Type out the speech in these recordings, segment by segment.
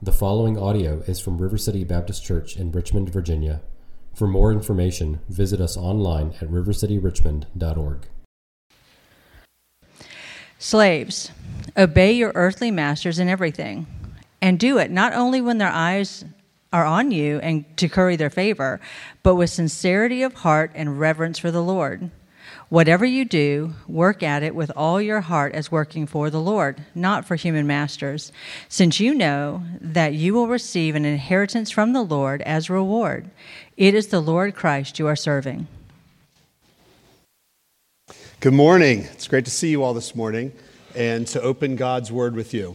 The following audio is from River City Baptist Church in Richmond, Virginia. For more information, visit us online at rivercityrichmond.org. Slaves, obey your earthly masters in everything, and do it not only when their eyes are on you and to curry their favor, but with sincerity of heart and reverence for the Lord. Whatever you do, work at it with all your heart as working for the Lord, not for human masters, since you know that you will receive an inheritance from the Lord as reward. It is the Lord Christ you are serving. Good morning. It's great to see you all this morning and to open God's Word with you.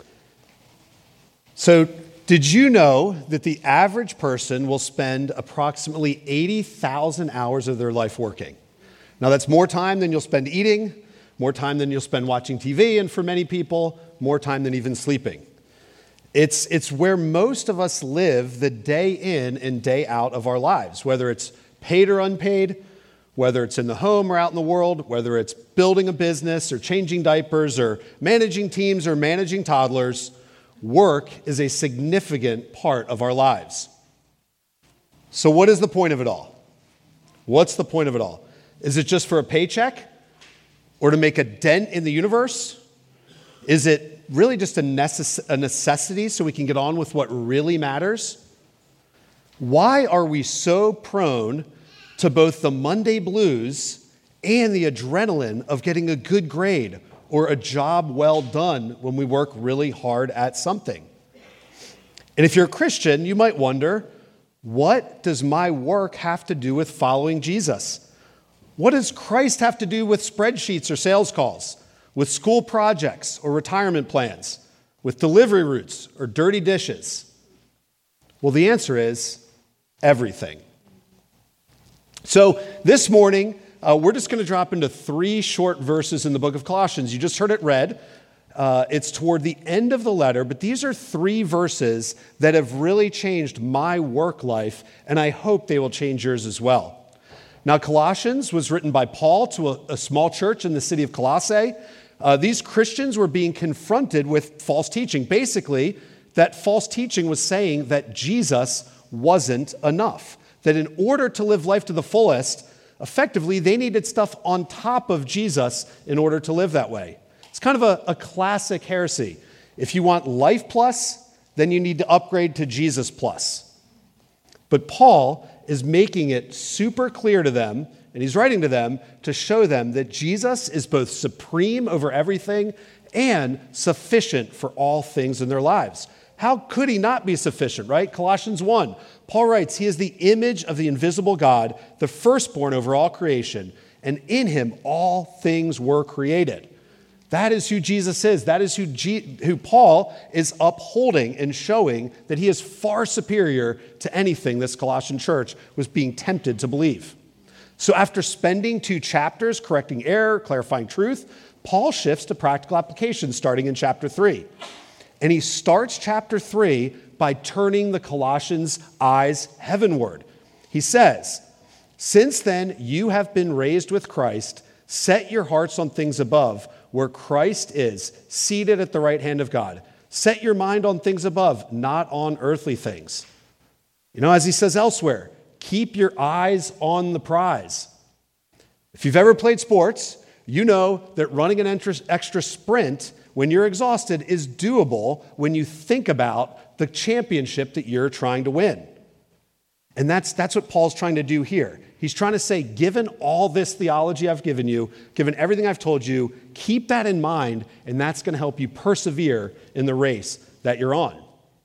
So, did you know that the average person will spend approximately 80,000 hours of their life working? Now, that's more time than you'll spend eating, more time than you'll spend watching TV, and for many people, more time than even sleeping. It's where most of us live the day in and day out of our lives, whether it's paid or unpaid, whether it's in the home or out in the world, whether it's building a business or changing diapers or managing teams or managing toddlers. Work is a significant part of our lives. So what is the point of it all? What's the point of it all? Is it just for a paycheck or to make a dent in the universe? Is it really just a necessity so we can get on with what really matters? Why are we so prone to both the Monday blues and the adrenaline of getting a good grade or a job well done when we work really hard at something? And if you're a Christian, you might wonder, what does my work have to do with following Jesus? What does Christ have to do with spreadsheets or sales calls, with school projects or retirement plans, with delivery routes or dirty dishes? Well, the answer is everything. So this morning, we're just going to drop into 3 short verses in the book of Colossians. You just heard it read. It's toward the end of the letter, but these are 3 verses that have really changed my work life, and I hope they will change yours as well. Now, Colossians was written by Paul to a small church in the city of Colossae. These Christians were being confronted with false teaching. Basically, that false teaching was saying that Jesus wasn't enough, that in order to live life to the fullest, effectively, they needed stuff on top of Jesus in order to live that way. It's kind of a classic heresy. If you want life plus, then you need to upgrade to Jesus plus. But Paul is making it super clear to them, and he's writing to them to show them that Jesus is both supreme over everything and sufficient for all things in their lives. How could he not be sufficient, right? Colossians 1, Paul writes, he is the image of the invisible God, the firstborn over all creation, and in him all things were created. That is who Jesus is. That is who Paul is upholding and showing that he is far superior to anything this Colossian church was being tempted to believe. So after spending 2 chapters correcting error, clarifying truth, Paul shifts to practical application starting in chapter 3. And he starts chapter 3 by turning the Colossians' eyes heavenward. He says, "Since then you have been raised with Christ, set your hearts on things above, where Christ is, seated at the right hand of God. Set your mind on things above, not on earthly things." You know, as he says elsewhere, keep your eyes on the prize. If you've ever played sports, you know that running an extra sprint when you're exhausted is doable when you think about the championship that you're trying to win. And that's what Paul's trying to do here. He's trying to say, given all this theology I've given you, given everything I've told you, keep that in mind, and that's going to help you persevere in the race that you're on.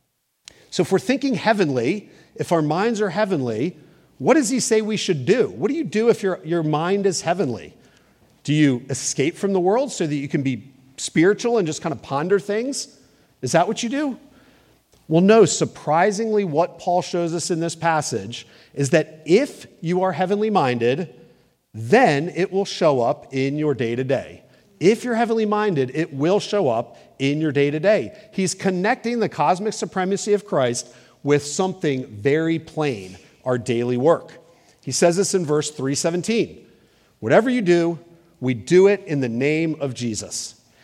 So if we're thinking heavenly, if our minds are heavenly, what does he say we should do? What do you do if your mind is heavenly? Do you escape from the world so that you can be spiritual and just kind of ponder things? Is that what you do? Well, no, surprisingly, what Paul shows us in this passage is that if you are heavenly minded, then it will show up in your day-to-day. If you're heavenly minded, it will show up in your day-to-day. He's connecting the cosmic supremacy of Christ with something very plain, our daily work. He says this in verse 3:17. Whatever you do, we do it in the name of Jesus.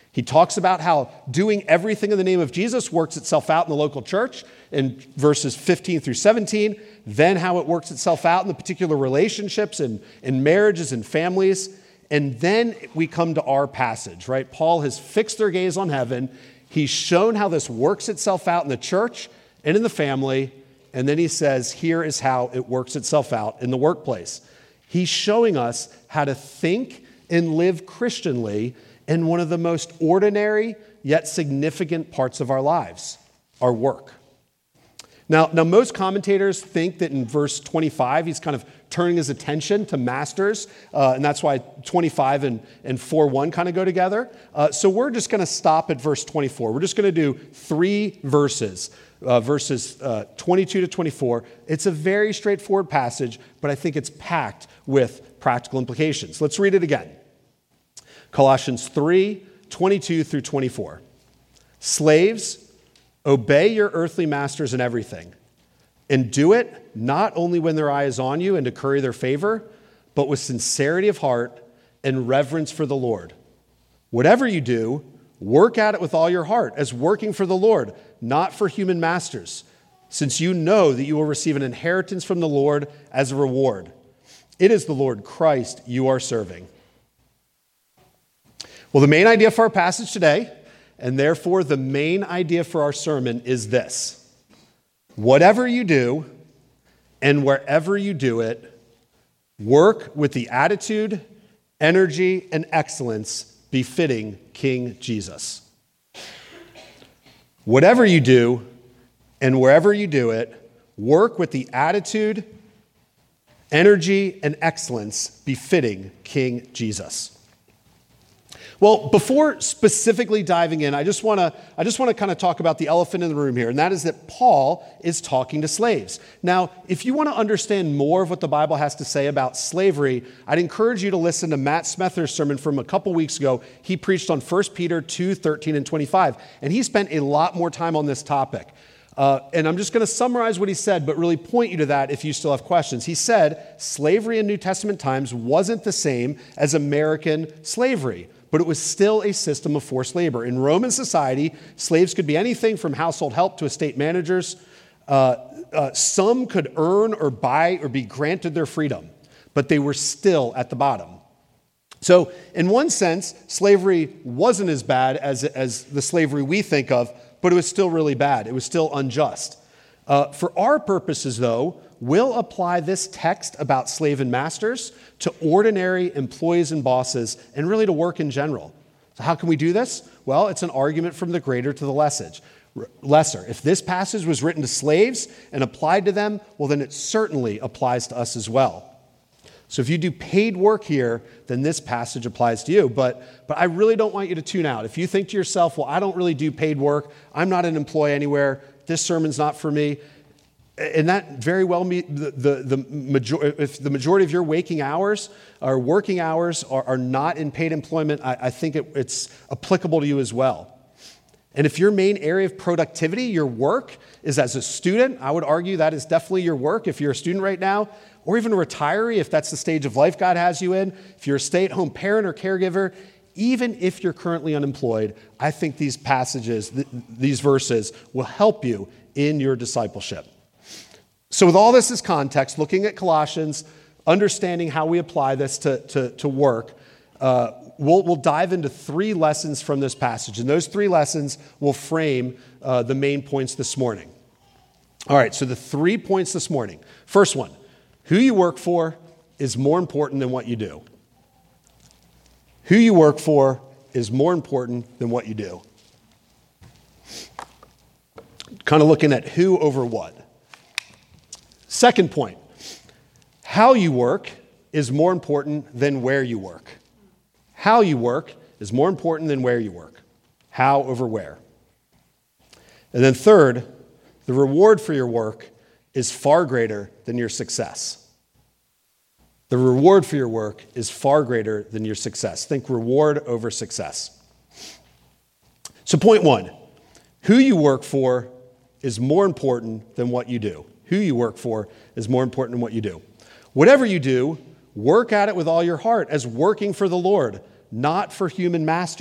He talks about how doing everything in the name of Jesus works itself out in the local church in verses 15 through 17, then how it works itself out in the particular relationships and marriages and families. And then we come to our passage, right? Paul has fixed their gaze on heaven. He's shown how this works itself out in the church and in the family. And then he says, here is how it works itself out in the workplace. He's showing us how to think and live Christianly in one of the most ordinary yet significant parts of our lives, our work. Now, most commentators think that in verse 25, he's kind of turning his attention to masters, and that's why 25 and 4:1 kind of go together. So we're just going to stop at verse 24. We're just going to do 3 verses, verses 22 to 24. It's a very straightforward passage, but I think it's packed with practical implications. Let's read it again. Colossians 3, 22 through 24. Slaves, obey your earthly masters in everything, and do it not only when their eye is on you and to curry their favor, but with sincerity of heart and reverence for the Lord. Whatever you do, work at it with all your heart, as working for the Lord, not for human masters, since you know that you will receive an inheritance from the Lord as a reward. It is the Lord Christ you are serving. Well, the main idea for our passage today, and therefore the main idea for our sermon, is this. Whatever you do, and wherever you do it, work with the attitude, energy, and excellence befitting King Jesus. Whatever you do, and wherever you do it, work with the attitude, energy, and excellence befitting King Jesus. Well, before specifically diving in, I just want to kind of talk about the elephant in the room here, and that is that Paul is talking to slaves. Now, if you want to understand more of what the Bible has to say about slavery, I'd encourage you to listen to Matt Smether's sermon from a couple weeks ago. He preached on 1 Peter 2, 13 and 25, and he spent a lot more time on this topic. And I'm just going to summarize what he said, but really point you to that if you still have questions. He said slavery in New Testament times wasn't the same as American slavery, but it was still a system of forced labor. In Roman society, slaves could be anything from household help to estate managers. Some could earn or buy or be granted their freedom, but they were still at the bottom. So in one sense, slavery wasn't as bad as the slavery we think of, but it was still really bad. It was still unjust. For our purposes, though, we'll apply this text about slave and masters to ordinary employees and bosses, and really to work in general. So how can we do this? Well, it's an argument from the greater to the lesser. If this passage was written to slaves and applied to them, well, then it certainly applies to us as well. So if you do paid work here, then this passage applies to you. But I really don't want you to tune out. If you think to yourself, well, I don't really do paid work, I'm not an employee anywhere, this sermon's not for me, and that very well if the majority of your waking hours or working hours are not in paid employment, I think it's applicable to you as well. And if your main area of productivity, your work, is as a student, I would argue that is definitely your work if you're a student right now, or even a retiree if that's the stage of life God has you in, if you're a stay-at-home parent or caregiver, even if you're currently unemployed, I think these passages, these verses, will help you in your discipleship. So with all this as context, looking at Colossians, understanding how we apply this to work, we'll dive into 3 lessons from this passage. And those 3 lessons will frame the main points this morning. All right, so the 3 points this morning. First one, who you work for is more important than what you do. Who you work for is more important than what you do. Kind of looking at who over what. Second point, how you work is more important than where you work. How you work is more important than where you work. How over where. And then third, the reward for your work is far greater than your success. The reward for your work is far greater than your success. Think reward over success. So point 1, who you work for is more important than what you do. Who you work for is more important than what you do. Whatever you do, work at it with all your heart as working for the Lord, not for human masters.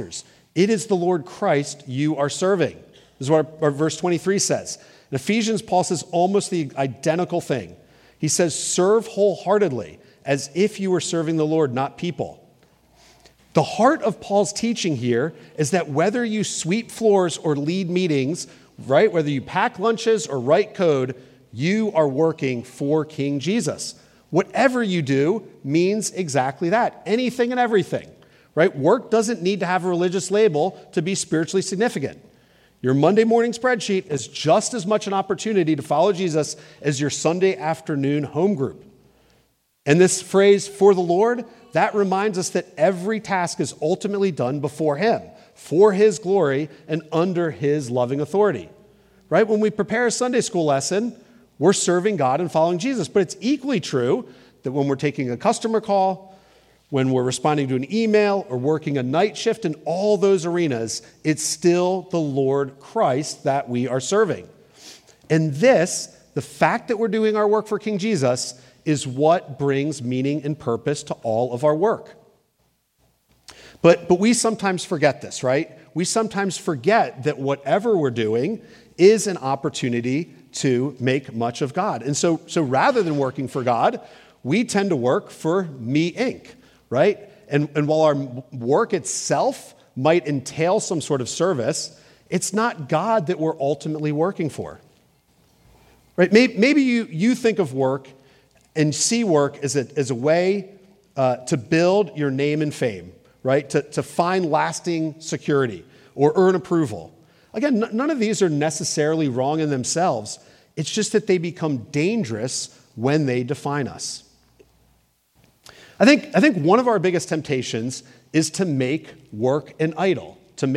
It is the Lord Christ you are serving. This is what our verse 23 says. In Ephesians, Paul says almost the identical thing. He says, serve wholeheartedly, as if you were serving the Lord, not people. The heart of Paul's teaching here is that whether you sweep floors or lead meetings, right, whether you pack lunches or write code, you are working for King Jesus. Whatever you do means exactly that. Anything and everything, right? Work doesn't need to have a religious label to be spiritually significant. Your Monday morning spreadsheet is just as much an opportunity to follow Jesus as your Sunday afternoon home group. And this phrase, for the Lord, that reminds us that every task is ultimately done before Him, for His glory and under His loving authority. Right? When we prepare a Sunday school lesson, we're serving God and following Jesus. But it's equally true that when we're taking a customer call, when we're responding to an email or working a night shift, in all those arenas, it's still the Lord Christ that we are serving. And this, the fact that we're doing our work for King Jesus, is what brings meaning and purpose to all of our work. But we sometimes forget this, right? We sometimes forget that whatever we're doing is an opportunity to make much of God. And so rather than working for God, we tend to work for Me Inc., right? And while our work itself might entail some sort of service, it's not God that we're ultimately working for, right? Maybe you think of work and see work as a way to build your name and fame, right? To find lasting security or earn approval. Again, none of these are necessarily wrong in themselves. It's just that they become dangerous when they define us. I think one of our biggest temptations is to make work an idol,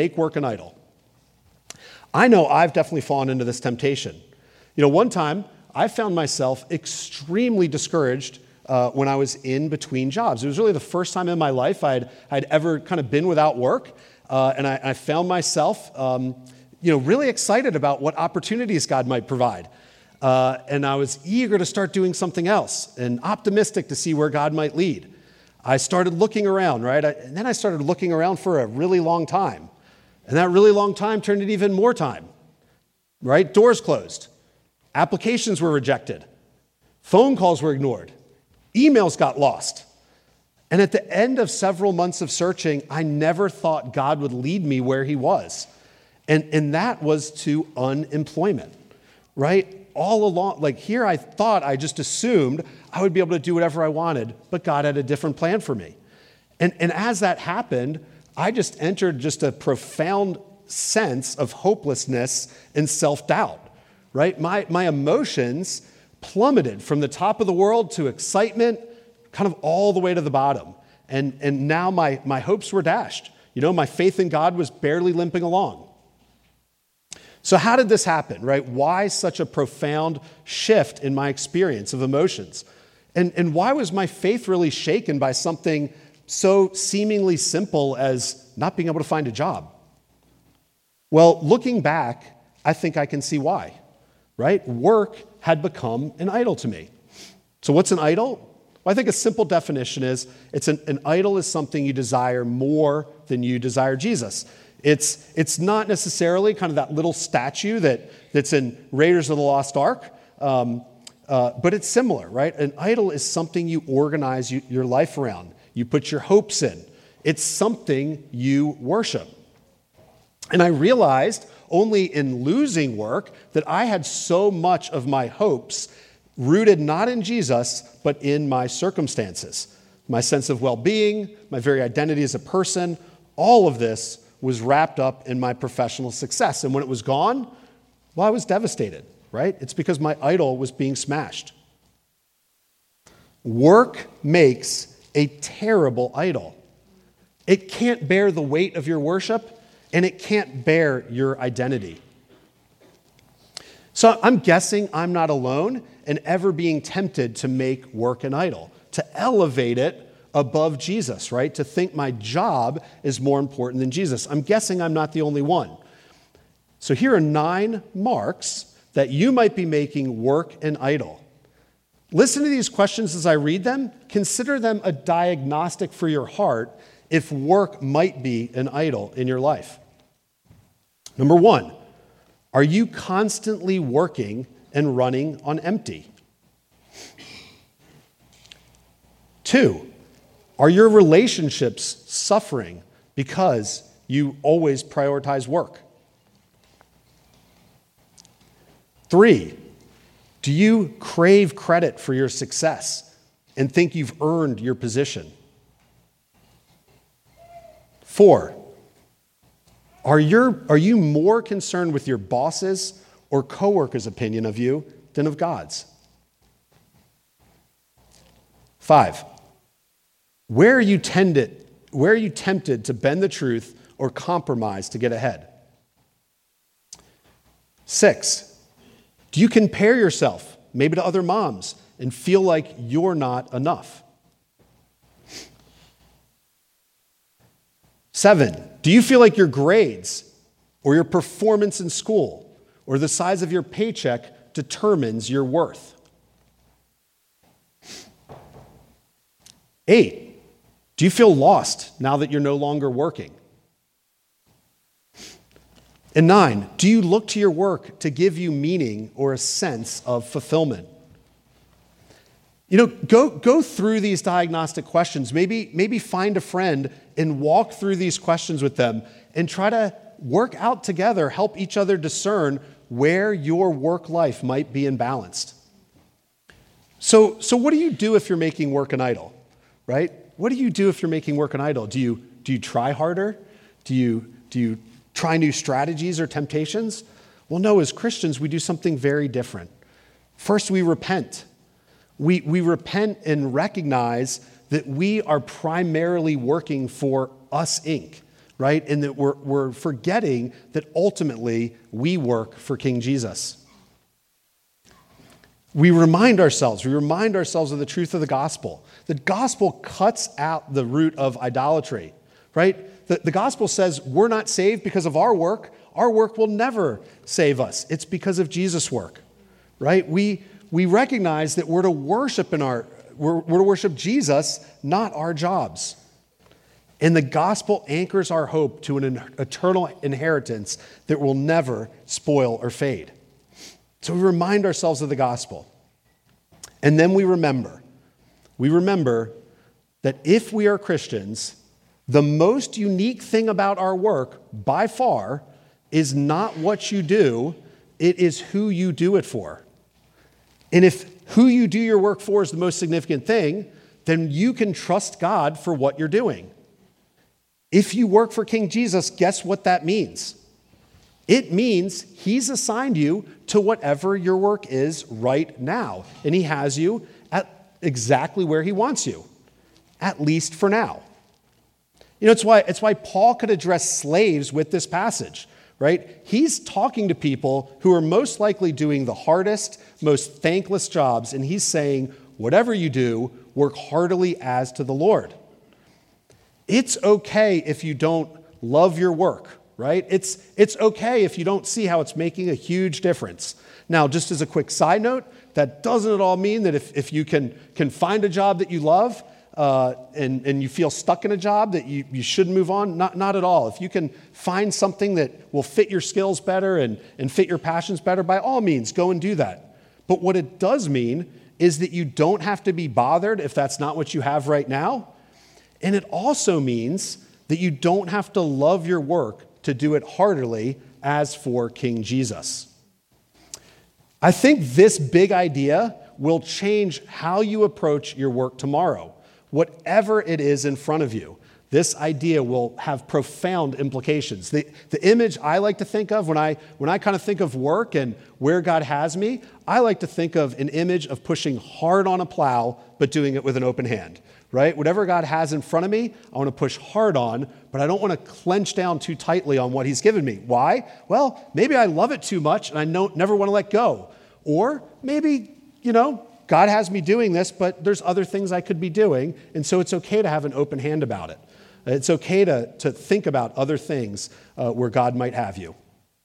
I know I've definitely fallen into this temptation. One time I found myself extremely discouraged when I was in between jobs. It was really the first time in my life I'd ever kind of been without work, and I found myself really excited about what opportunities God might provide. And I was eager to start doing something else and optimistic to see where God might lead. I started looking around, right? And then I started looking around for a really long time. And that really long time turned into even more time, right? Doors closed. Applications were rejected. Phone calls were ignored. Emails got lost. And at the end of several months of searching, I never thought God would lead me where He was. And that was to unemployment, right? All along, here I thought, I just assumed I would be able to do whatever I wanted, but God had a different plan for me. And as that happened, I just entered just a profound sense of hopelessness and self-doubt, right? My emotions plummeted from the top of the world to excitement, kind of all the way to the bottom. And now my hopes were dashed. My faith in God was barely limping along. So how did this happen, right? Why such a profound shift in my experience of emotions? And why was my faith really shaken by something so seemingly simple as not being able to find a job? Well, looking back, I think I can see why, right? Work had become an idol to me. So what's an idol? Well, I think a simple definition is an idol is something you desire more than you desire Jesus. It's not necessarily kind of that little statue that's in Raiders of the Lost Ark, but it's similar, right? An idol is something you organize your life around. You put your hopes in. It's something you worship. And I realized only in losing work that I had so much of my hopes rooted not in Jesus, but in my circumstances. My sense of well-being, my very identity as a person, all of this was wrapped up in my professional success. And when it was gone, well, I was devastated, right? It's because my idol was being smashed. Work makes a terrible idol. It can't bear the weight of your worship, and it can't bear your identity. So I'm guessing I'm not alone in ever being tempted to make work an idol, to elevate it above Jesus, right? To think my job is more important than Jesus. I'm guessing I'm not the only one. So here are 9 marks that you might be making work an idol. Listen to these questions as I read them. Consider them a diagnostic for your heart if work might be an idol in your life. Number one, are you constantly working and running on empty? 2, are your relationships suffering because you always prioritize work? 3, do you crave credit for your success and think you've earned your position? 4, are you more concerned with your boss's or coworkers' opinion of you than of God's? 5, where are you tempted to bend the truth or compromise to get ahead? 6, do you compare yourself maybe to other moms and feel like you're not enough? 7, do you feel like your grades or your performance in school or the size of your paycheck determines your worth? 8, do you feel lost now that you're no longer working? And 9, do you look to your work to give you meaning or a sense of fulfillment? Go through these diagnostic questions. Maybe find a friend and walk through these questions with them and try to work out together, help each other discern where your work life might be imbalanced. So what do you do if you're making work an idol, right? What do you do if you're making work an idol? Do you try harder? Do you try new strategies or temptations? Well, no, as Christians, we do something very different. First, we repent. We repent and recognize that we are primarily working for us, Inc., right? And that we're forgetting that ultimately we work for King Jesus. We remind ourselves of the truth of the gospel. The gospel cuts out the root of idolatry, right? The gospel says we're not saved because of our work. Our work will never save us. It's because of Jesus' work, right? We recognize that we're to worship we're to worship Jesus, not our jobs. And the gospel anchors our hope to an eternal inheritance that will never spoil or fade. So we remind ourselves of the gospel. And then we remember that if we are Christians, the most unique thing about our work, by far, is not what you do, it is who you do it for. And if who you do your work for is the most significant thing, then you can trust God for what you're doing. If you work for King Jesus, guess what that means? It means he's assigned you to whatever your work is right now. And he has you at exactly where he wants you, at least for now. It's why Paul could address slaves with this passage, right? He's talking to people who are most likely doing the hardest, most thankless jobs, and he's saying, whatever you do, work heartily as to the Lord. It's okay if you don't love your work, right? It's okay if you don't see how it's making a huge difference. Now, just as a quick side note, that doesn't at all mean that if you can find a job that you love, and you feel stuck in a job that you shouldn't move on, not at all. If you can find something that will fit your skills better and fit your passions better, by all means, go and do that. But what it does mean is that you don't have to be bothered if that's not what you have right now. And it also means that you don't have to love your work to do it heartily as for King Jesus. I think this big idea will change how you approach your work tomorrow. Whatever it is in front of you, this idea will have profound implications. The image I like to think of when I kind of think of work and where God has me, I like to think of an image of pushing hard on a plow, but doing it with an open hand, right? Whatever God has in front of me, I want to push hard on, but I don't want to clench down too tightly on what he's given me. Why? Well, maybe I love it too much and I never want to let go. Or maybe, God has me doing this, but there's other things I could be doing, and so it's okay to have an open hand about it. It's okay to think about other things where God might have you.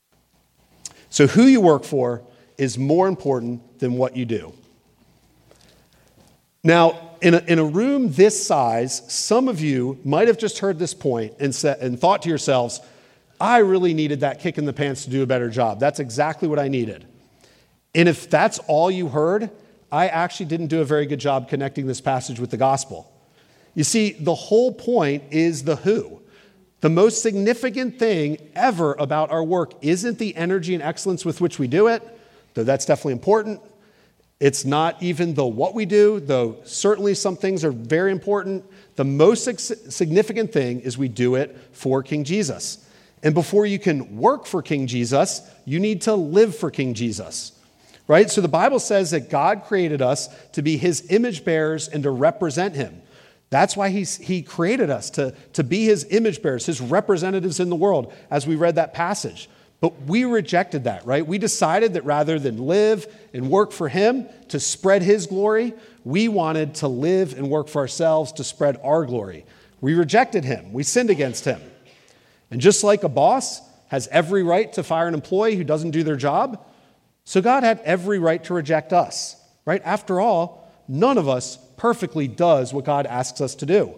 So who you work for is more important than what you do. Now, in a room this size, some of you might have just heard this point and thought to yourselves, I really needed that kick in the pants to do a better job. That's exactly what I needed. And if that's all you heard, I actually didn't do a very good job connecting this passage with the gospel. You see, the whole point is the who. The most significant thing ever about our work isn't the energy and excellence with which we do it, though that's definitely important. It's not even the what we do, though certainly some things are very important. The most significant thing is we do it for King Jesus. And before you can work for King Jesus, you need to live for King Jesus. Right? So the Bible says that God created us to be his image bearers and to represent him. That's why he created us, to be his image bearers, his representatives in the world, as we read that passage. But we rejected that, right? We decided that rather than live and work for him to spread his glory, we wanted to live and work for ourselves to spread our glory. We rejected him. We sinned against him. And just like a boss has every right to fire an employee who doesn't do their job, so God had every right to reject us, right? After all, none of us perfectly does what God asks us to do.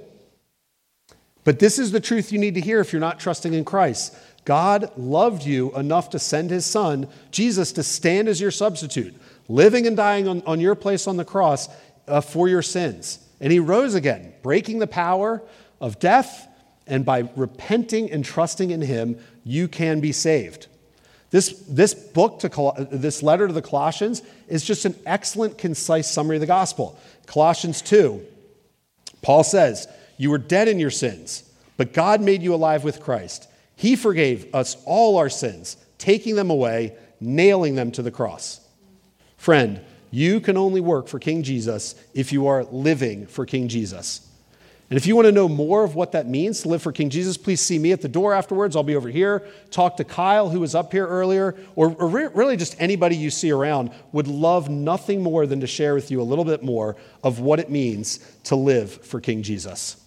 But this is the truth you need to hear if you're not trusting in Christ. God loved you enough to send his son, Jesus, to stand as your substitute, living and dying on your place on the cross for your sins. And he rose again, breaking the power of death, and by repenting and trusting in him, you can be saved. This letter to the Colossians is just an excellent, concise summary of the gospel. Colossians 2, Paul says, you were dead in your sins, but God made you alive with Christ. He forgave us all our sins, taking them away, nailing them to the cross. Friend, you can only work for King Jesus if you are living for King Jesus. And if you want to know more of what that means to live for King Jesus, please see me at the door afterwards. I'll be over here. Talk to Kyle, who was up here earlier, or really just anybody you see around. Would love nothing more than to share with you a little bit more of what it means to live for King Jesus.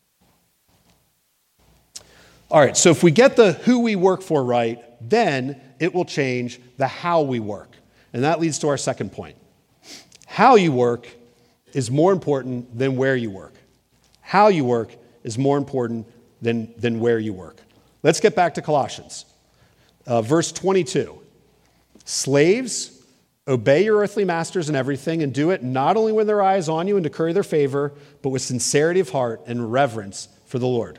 All right, so if we get the who we work for right, then it will change the how we work. And that leads to our second point. How you work is more important than where you work. How you work is more important than where you work. Let's get back to Colossians. Verse 22. Slaves, obey your earthly masters in everything, and do it not only when their eye is on you and to curry their favor, but with sincerity of heart and reverence for the Lord.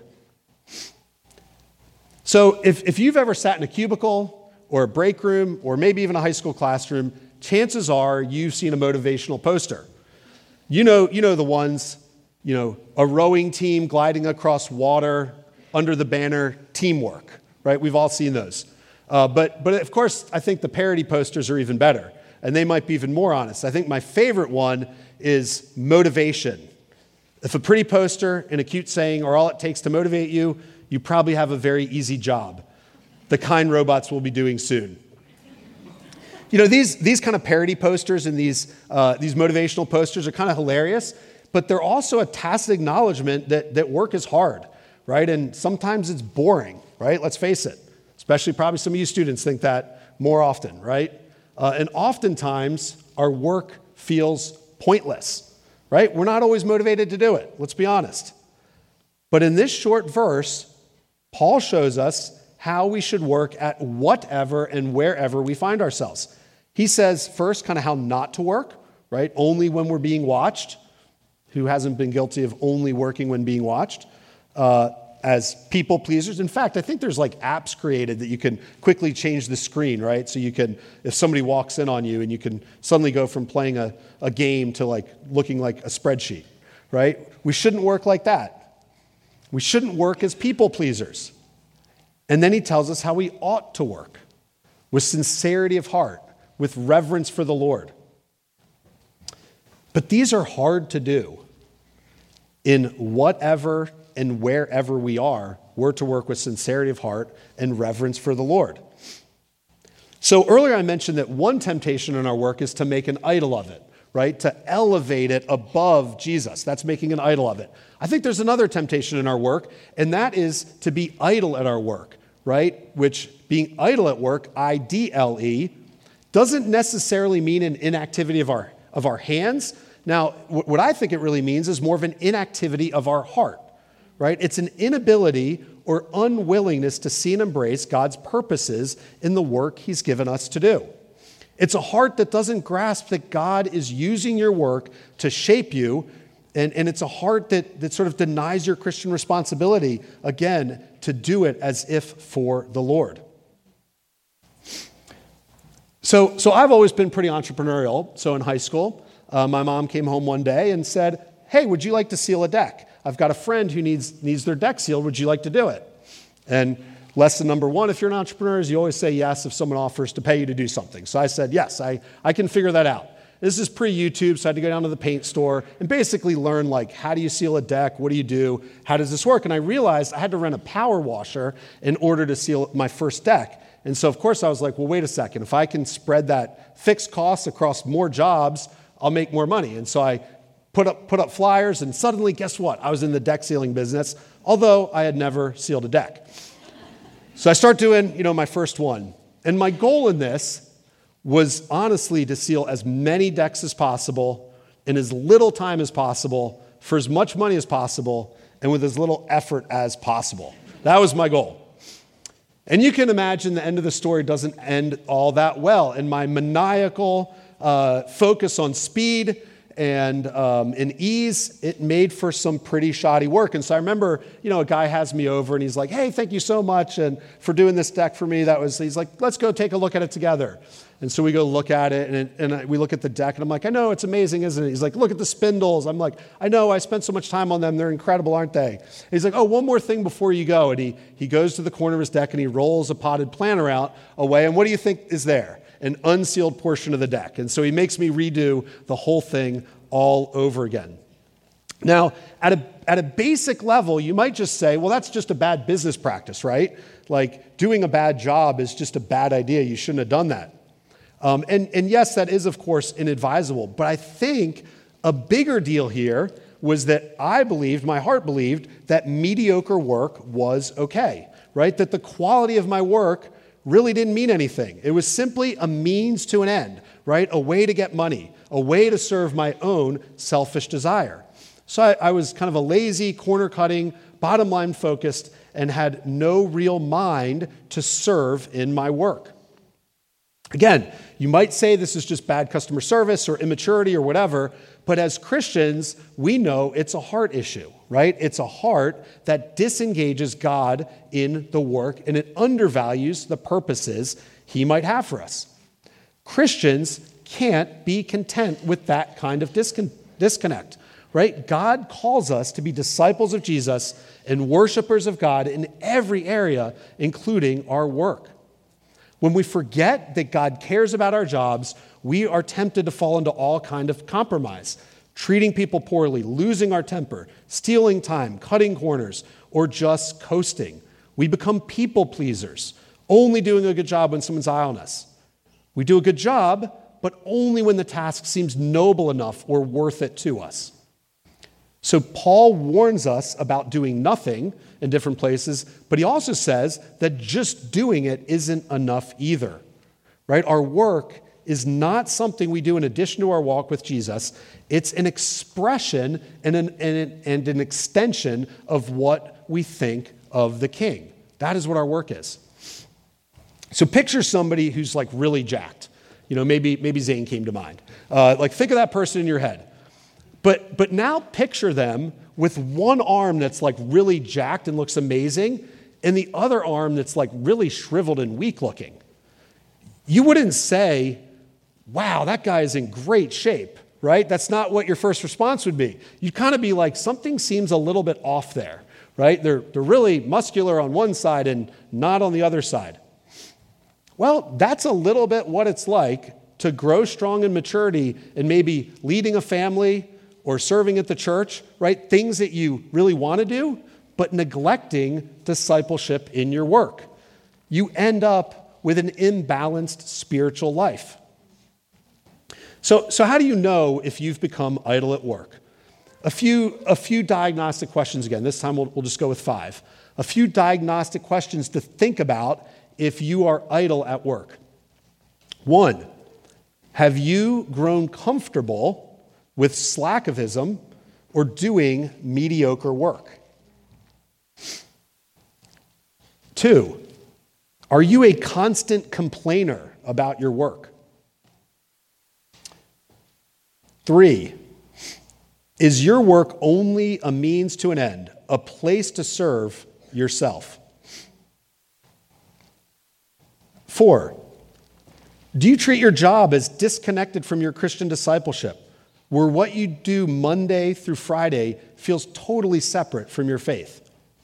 So if you've ever sat in a cubicle or a break room or maybe even a high school classroom, chances are you've seen a motivational poster. You know the ones, a rowing team gliding across water under the banner teamwork, right? We've all seen those. But of course, I think the parody posters are even better, and they might be even more honest. I think my favorite one is motivation. If a pretty poster and a cute saying are all it takes to motivate you, you probably have a very easy job. The kind robots will be doing soon. These kind of parody posters and these motivational posters are kind of hilarious, but they're also a tacit acknowledgement that work is hard, right? And sometimes it's boring, right? Let's face it. Especially probably some of you students think that more often, right? And oftentimes our work feels pointless, right? We're not always motivated to do it, let's be honest. But in this short verse, Paul shows us how we should work at whatever and wherever we find ourselves. He says first kind of how not to work, right? Only when we're being watched. Who hasn't been guilty of only working when being watched? As people pleasers. In fact, I think there's apps created that you can quickly change the screen, right? So you can, if somebody walks in on you and you can suddenly go from playing a game to looking like a spreadsheet, right? We shouldn't work like that. We shouldn't work as people pleasers. And then he tells us how we ought to work with sincerity of heart, with reverence for the Lord. But these are hard to do. In whatever and wherever we are, we're to work with sincerity of heart and reverence for the Lord. So earlier I mentioned that one temptation in our work is to make an idol of it, right? To elevate it above Jesus. That's making an idol of it. I think there's another temptation in our work, and that is to be idle at our work, right? Which being idle at work, I-D-L-E, doesn't necessarily mean an inactivity of our hands. Now, what I think it really means is more of an inactivity of our heart, right? It's an inability or unwillingness to see and embrace God's purposes in the work he's given us to do. It's a heart that doesn't grasp that God is using your work to shape you, and it's a heart that sort of denies your Christian responsibility, again, to do it as if for the Lord. So I've always been pretty entrepreneurial. So in high school, my mom came home one day and said, "Hey, would you like to seal a deck? I've got a friend who needs their deck sealed. Would you like to do it?" And lesson number one, if you're an entrepreneur, is you always say yes if someone offers to pay you to do something. So I said, yes, I can figure that out. This is pre-YouTube, so I had to go down to the paint store and basically learn, like, how do you seal a deck? What do you do? How does this work? And I realized I had to rent a power washer in order to seal my first deck. And so, of course, I was like, well, wait a second. If I can spread that fixed cost across more jobs, I'll make more money. And so I put up flyers, and suddenly, guess what? I was in the deck sealing business, although I had never sealed a deck. So I start doing, my first one. And my goal in this was honestly to seal as many decks as possible in as little time as possible for as much money as possible and with as little effort as possible. That was my goal. And you can imagine the end of the story doesn't end all that well. And my maniacal focus on speed and in ease, it made for some pretty shoddy work. And so I remember, a guy has me over and he's like, "Hey, thank you so much and for doing this deck for me." He's like, "Let's go take a look at it together." And so we go look at it and we look at the deck and I'm like, "I know, it's amazing, isn't it?" He's like, "Look at the spindles." I'm like, "I know, I spent so much time on them. They're incredible, aren't they?" And he's like, "Oh, one more thing before you go." And he goes to the corner of his deck and he rolls a potted planter out away. And what do you think is there? An unsealed portion of the deck. And so he makes me redo the whole thing all over again. Now, at a basic level, you might just say, well, that's just a bad business practice, right? Like, doing a bad job is just a bad idea. You shouldn't have done that. And yes, that is, of course, inadvisable. But I think a bigger deal here was that my heart believed that mediocre work was okay, right? That the quality of my work really didn't mean anything. It was simply a means to an end, right? A way to get money, a way to serve my own selfish desire. So I was kind of a lazy, corner-cutting, bottom-line focused, and had no real mind to serve in my work. Again, you might say this is just bad customer service or immaturity or whatever, but as Christians, we know it's a heart issue, right? It's a heart that disengages God in the work and it undervalues the purposes he might have for us. Christians can't be content with that kind of disconnect, right? God calls us to be disciples of Jesus and worshipers of God in every area, including our work. When we forget that God cares about our jobs, we are tempted to fall into all kind of compromise, treating people poorly, losing our temper, stealing time, cutting corners, or just coasting. We become people pleasers, only doing a good job when someone's eye on us. We do a good job, but only when the task seems noble enough or worth it to us. So Paul warns us about doing nothing in different places, but he also says that just doing it isn't enough either, right? Our work is not something we do in addition to our walk with Jesus. It's an expression and an extension of what we think of the King. That is what our work is. So picture somebody who's like really jacked. Maybe Zane came to mind. Think of that person in your head. But now picture them with one arm that's like really jacked and looks amazing, and the other arm that's like really shriveled and weak looking. You wouldn't say, "Wow, that guy is in great shape," right? That's not what your first response would be. You'd kind of be like, something seems a little bit off there, right? They're really muscular on one side and not on the other side. Well, that's a little bit what it's like to grow strong in maturity and maybe leading a family or serving at the church, right? Things that you really want to do, but neglecting discipleship in your work. You end up with an imbalanced spiritual life. So how do you know if you've become idle at work? A few diagnostic questions again. This time we'll just go with 5. A few diagnostic questions to think about if you are idle at work. 1, have you grown comfortable with slacktivism, or doing mediocre work? 2, are you a constant complainer about your work? 3, is your work only a means to an end, a place to serve yourself? 4, do you treat your job as disconnected from your Christian discipleship, where what you do Monday through Friday feels totally separate from your faith?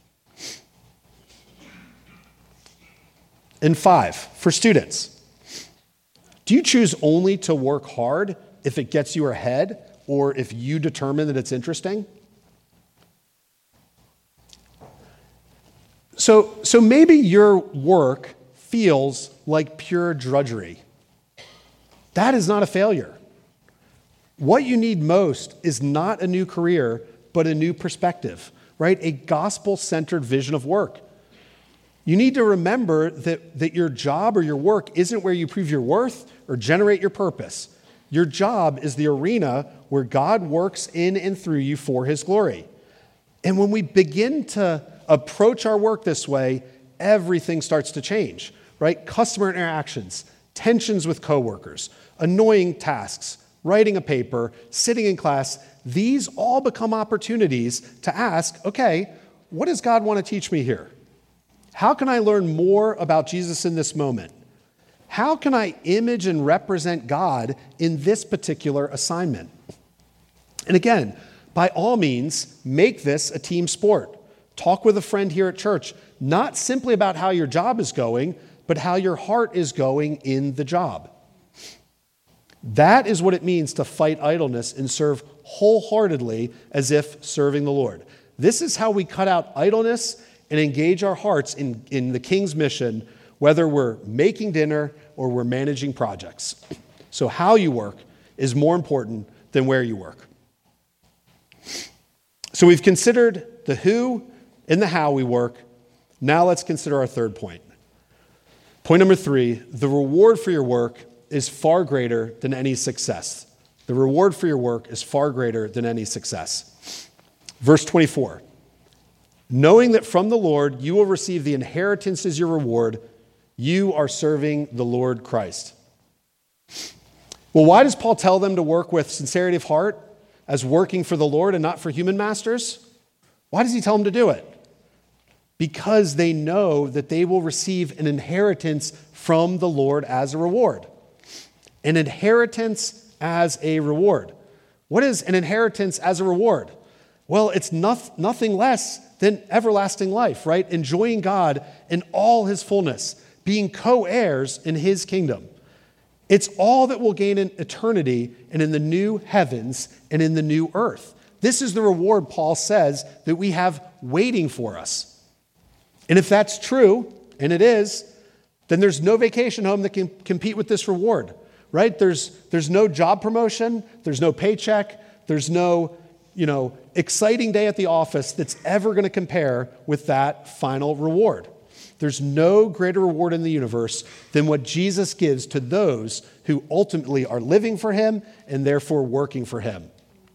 And 5, for students, do you choose only to work hard if it gets you ahead or if you determine that it's interesting? So maybe your work feels like pure drudgery. That is not a failure. What you need most is not a new career, but a new perspective, right? A gospel-centered vision of work. You need to remember that your job or your work isn't where you prove your worth or generate your purpose. Your job is the arena where God works in and through you for his glory. And when we begin to approach our work this way, everything starts to change, right? Customer interactions, tensions with coworkers, annoying tasks, writing a paper, sitting in class, these all become opportunities to ask, okay, what does God want to teach me here? How can I learn more about Jesus in this moment? How can I image and represent God in this particular assignment? And again, by all means, make this a team sport. Talk with a friend here at church, not simply about how your job is going, but how your heart is going in the job. That is what it means to fight idleness and serve wholeheartedly as if serving the Lord. This is how we cut out idleness and engage our hearts in the King's mission, whether we're making dinner or we're managing projects. So how you work is more important than where you work. So we've considered the who and the how we work. Now let's consider our third point. Point number 3, the reward for your work is far greater than any success. The reward for your work is far greater than any success. Verse 24, knowing that from the Lord you will receive the inheritance as your reward, you are serving the Lord Christ. Well, why does Paul tell them to work with sincerity of heart as working for the Lord and not for human masters? Why does he tell them to do it? Because they know that they will receive an inheritance from the Lord as a reward. An inheritance as a reward. What is an inheritance as a reward? Well, it's nothing less than everlasting life, right? Enjoying God in all his fullness, being co-heirs in his kingdom. It's all that we'll gain in eternity and in the new heavens and in the new earth. This is the reward, Paul says, that we have waiting for us. And if that's true, and it is, then there's no vacation home that can compete with this reward, right? There's no job promotion, there's no paycheck, there's no, exciting day at the office that's ever going to compare with that final reward. There's no greater reward in the universe than what Jesus gives to those who ultimately are living for him and therefore working for him.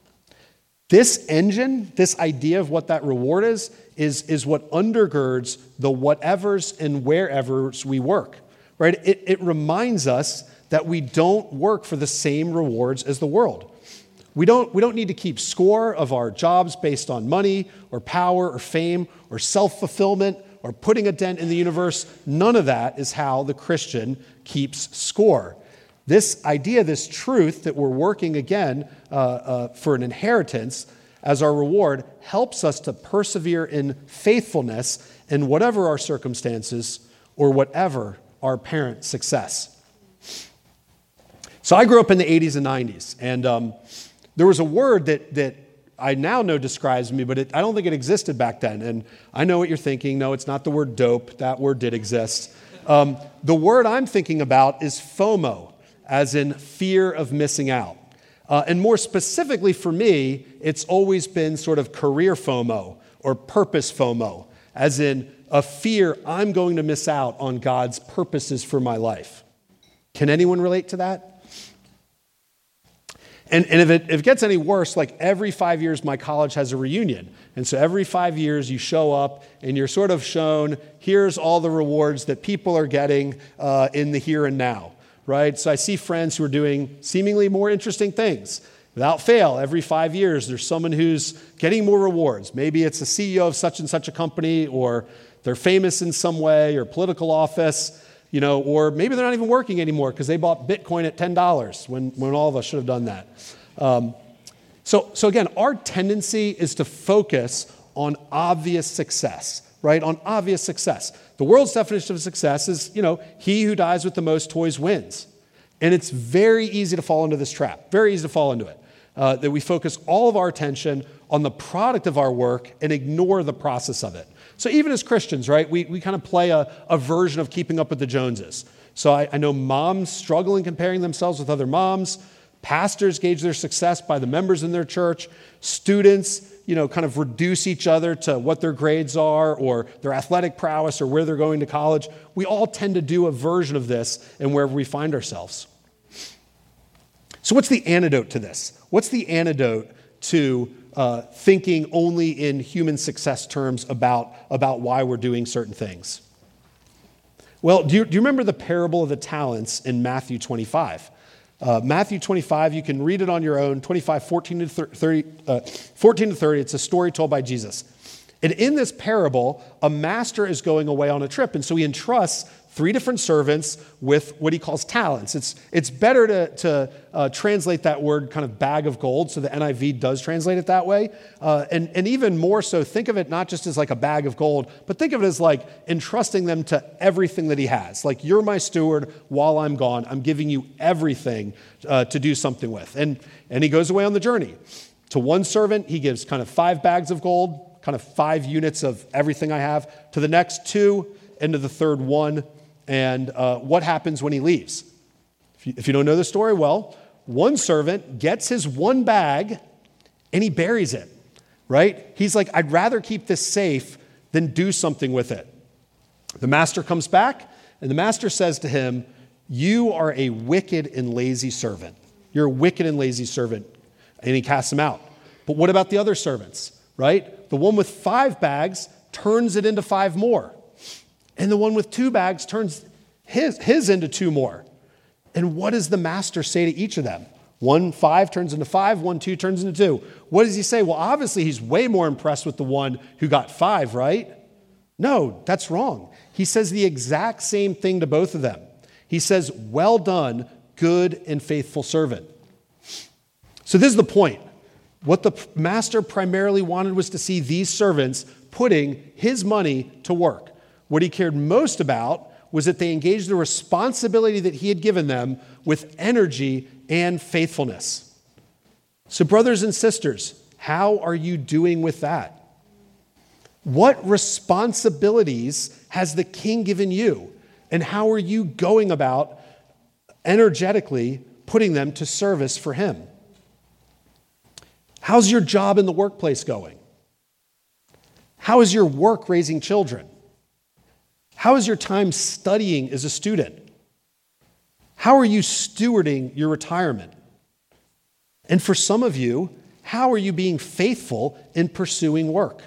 This engine, this idea of what that reward is what undergirds the whatevers and wherevers we work, right? It reminds us that we don't work for the same rewards as the world. We don't need to keep score of our jobs based on money or power or fame or self-fulfillment or putting a dent in the universe. None of that is how the Christian keeps score. This idea, this truth that we're working again for an inheritance as our reward helps us to persevere in faithfulness in whatever our circumstances or whatever our apparent success. So I grew up in the 80s and 90s, and there was a word that I now know describes me, but I don't think it existed back then. And I know what you're thinking. No, it's not the word dope. That word did exist. The word I'm thinking about is FOMO, as in fear of missing out. And more specifically for me, it's always been sort of career FOMO or purpose FOMO, as in a fear I'm going to miss out on God's purposes for my life. Can anyone relate to that? And if it gets any worse, like every 5 years, my college has a reunion. And so every 5 years, you show up and you're sort of shown, here's all the rewards that people are getting in the here and now, right? So I see friends who are doing seemingly more interesting things. Without fail, every 5 years, there's someone who's getting more rewards. Maybe it's a CEO of such and such a company, or they're famous in some way, or political office, or maybe they're not even working anymore because they bought Bitcoin at $10 when all of us should have done that. So again, our tendency is to focus on obvious success, right? On obvious success. The world's definition of success is, he who dies with the most toys wins. And it's very easy to fall into this trap, very easy to fall into it, that we focus all of our attention on the product of our work and ignore the process of it. So even as Christians, right, we kind of play a version of keeping up with the Joneses. So I know moms struggle in comparing themselves with other moms. Pastors gauge their success by the members in their church. Students, kind of reduce each other to what their grades are or their athletic prowess or where they're going to college. We all tend to do a version of this in wherever we find ourselves. So what's the antidote to this? What's the antidote to thinking only in human success terms about why we're doing certain things? Well, do you remember the parable of the talents in Matthew 25? Matthew 25, you can read it on your own, 25, 14 to 30. It's a story told by Jesus. And in this parable, a master is going away on a trip, and so he entrusts 3 different servants with what he calls talents. It's better to translate that word kind of bag of gold, so the NIV does translate it that way. And even more so, think of it not just as like a bag of gold, but think of it as like entrusting them to everything that he has. Like, you're my steward while I'm gone. I'm giving you everything to do something with. And he goes away on the journey. To one servant, he gives kind of 5 bags of gold, kind of 5 units of everything I have. To the next 2, and to the third 1. And what happens when he leaves? If you don't know the story, well, one servant gets his 1 bag and he buries it, right? He's like, I'd rather keep this safe than do something with it. The master comes back and the master says to him, you are a wicked and lazy servant. You're a wicked and lazy servant. And he casts him out. But what about the other servants, right? The one with 5 bags turns it into 5 more. And the one with 2 bags turns his into 2 more. And what does the master say to each of them? 1 5 turns into 5, 1 2 turns into 2. What does he say? Well, obviously he's way more impressed with the one who got 5, right? No, that's wrong. He says the exact same thing to both of them. He says, well done, good and faithful servant. So this is the point. What the master primarily wanted was to see these servants putting his money to work. What he cared most about was that they engaged the responsibility that he had given them with energy and faithfulness. So brothers and sisters, how are you doing with that? What responsibilities has the King given you? And how are you going about energetically putting them to service for him? How's your job in the workplace going? How is your work raising children? How is your time studying as a student? How are you stewarding your retirement? And for some of you, how are you being faithful in pursuing work?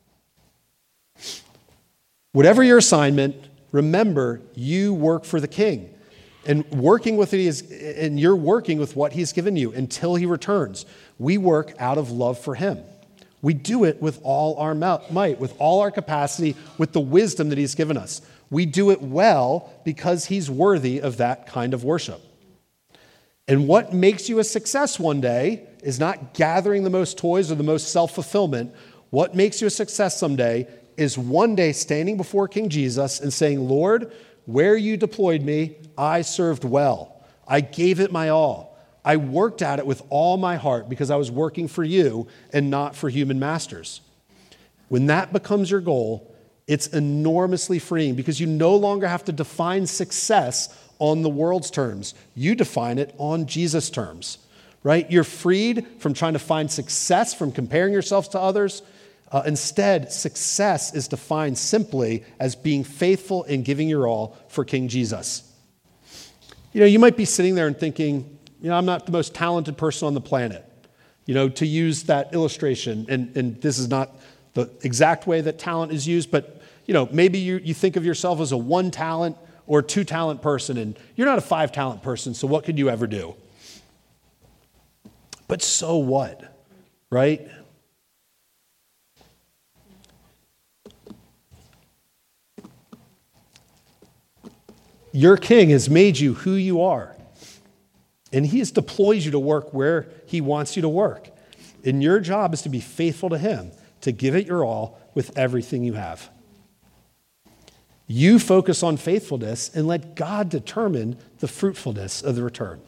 Whatever your assignment, remember you work for the King. And you're working with what he's given you until he returns. We work out of love for him. We do it with all our might, with all our capacity, with the wisdom that he's given us. We do it well because he's worthy of that kind of worship. And what makes you a success one day is not gathering the most toys or the most self-fulfillment. What makes you a success someday is one day standing before King Jesus and saying, Lord, where you deployed me, I served well. I gave it my all. I worked at it with all my heart because I was working for you and not for human masters. When that becomes your goal, it's enormously freeing because you no longer have to define success on the world's terms. You define it on Jesus' terms, right? You're freed from trying to find success from comparing yourselves to others. Instead, success is defined simply as being faithful and giving your all for King Jesus. You might be sitting there and thinking, I'm not the most talented person on the planet. To use that illustration, and this is not the exact way that talent is used, but maybe you think of yourself as a 1 talent or 2 talent person, and you're not a 5 talent person, so what could you ever do? But so what, right? Your King has made you who you are, and he has deployed you to work where he wants you to work. And your job is to be faithful to him, to give it your all with everything you have. You focus on faithfulness and let God determine the fruitfulness of the return.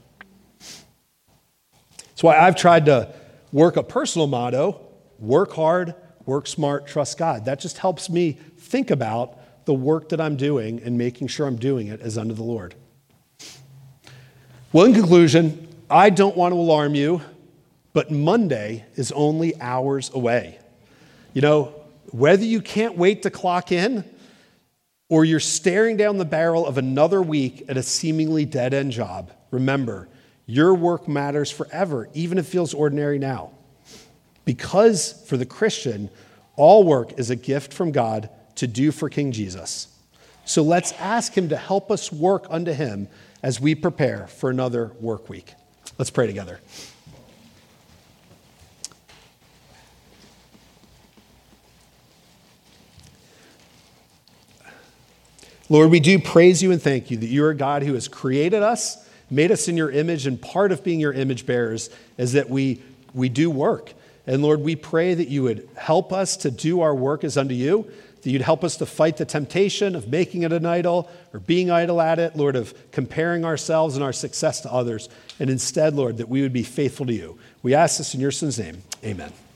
That's why I've tried to work a personal motto: work hard, work smart, trust God. That just helps me think about the work that I'm doing and making sure I'm doing it as unto the Lord. Well, in conclusion, I don't want to alarm you, but Monday is only hours away. Whether you can't wait to clock in or you're staring down the barrel of another week at a seemingly dead-end job, remember, your work matters forever, even if it feels ordinary now. Because for the Christian, all work is a gift from God to do for King Jesus. So let's ask him to help us work unto him as we prepare for another work week. Let's pray together. Lord, we do praise you and thank you that you are a God who has created us, made us in your image, and part of being your image bearers is that we do work. And Lord, we pray that you would help us to do our work as unto you, that you'd help us to fight the temptation of making it an idol or being idle at it, Lord, of comparing ourselves and our success to others. And instead, Lord, that we would be faithful to you. We ask this in your Son's name. Amen.